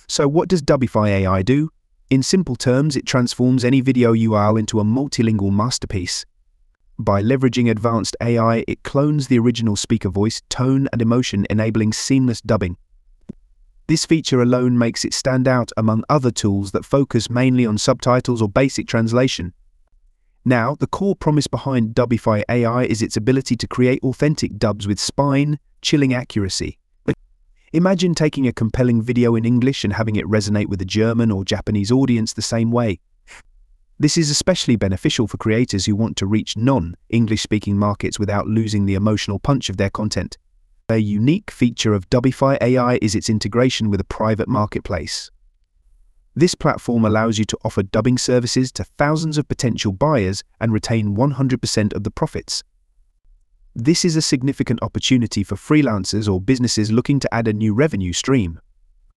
So what does Dubify AI do? In simple terms, it transforms any video URL into a multilingual masterpiece. By leveraging advanced AI, it clones the original speaker voice, tone, and emotion, enabling seamless dubbing. This feature alone makes it stand out among other tools that focus mainly on subtitles or basic translation. Now, the core promise behind Dubify AI is its ability to create authentic dubs with spine-chilling accuracy. Imagine taking a compelling video in English and having it resonate with a German or Japanese audience the same way. This is especially beneficial for creators who want to reach non-English-speaking markets without losing the emotional punch of their content. A unique feature of Dubify AI is its integration with a private marketplace. This platform allows you to offer dubbing services to thousands of potential buyers and retain 100% of the profits. This is a significant opportunity for freelancers or businesses looking to add a new revenue stream.